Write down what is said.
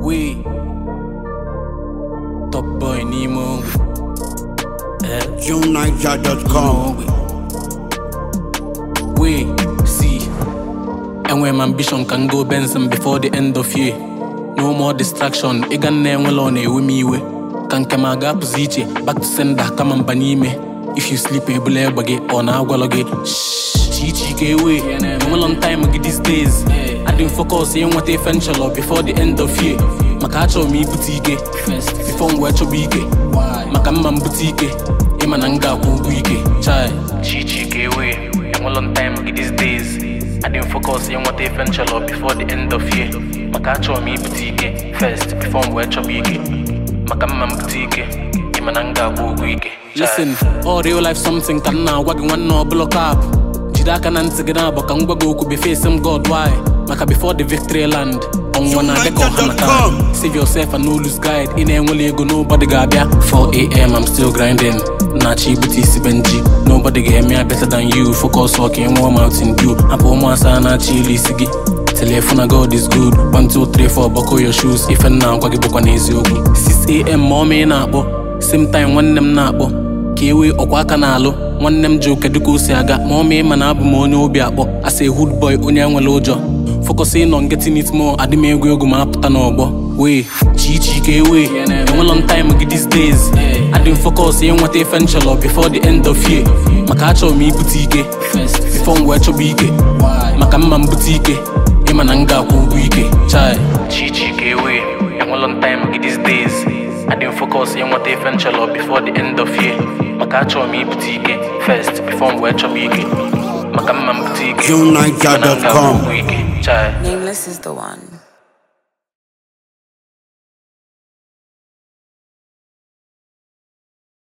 We Top boy Nemo JohnNiger.com. We see and when my ambition can go Benson before the end of year. No more distraction. Igan ne nwelone we me we. Kan kamaga puziche back to sender kama mbanime. If you sleep ebule bage or na agwaloge. Chichi ke we. No long time ago these days. I didn't focus in what eventual before the end of year. Makacho mi boutique before mwacho bige. Makama boutique. Emananga kuguike. Chai. Chichi ke we. No long time ago these days. I didn't focus in what eventual before the end of year. Makacho mi boutique first before mwacho bige. Makama boutique. Emananga kuguike. Listen, all real life something can now wagging one no block up. Jidaka nantigana bakangwa go could be facing God why? Maka before the victory land. On one deko hanaka. Save yourself and no lose guide. In a way go nobody gabia. 4 AM I'm still grinding. Nachi butisi benji. Nobody get me better than you. Focus walking warm out in dew. Apo masa na chili sigi. Telephone God is good. 1, 2, 3, 4 buckle your shoes. If and now kwagi bokwa neziyogi. 6 AM mommy na abo. Same time one them na abo. Kiwi okwa kanalo. One them joke eduko si aga. Mommy mana abu mo onye obi akpo. As a hood boy onye nwele ojo. Focusing on getting it more. Adime egwu egwu ma aputa n'ogbo. We chichi ke we. No long time ago these days. I didn't focus in what eventual before the end of year. Makacho mi boutique before mwacho bige. Makama boutique. Emananga kuguike. Chai. Chichi ke we. No long time ago these days. I didn't focus in what eventual before the end of year. Makacho mi boutique first before mwacho bige. Makama boutique. JohnNiger.com. Chai. Nameless is the one.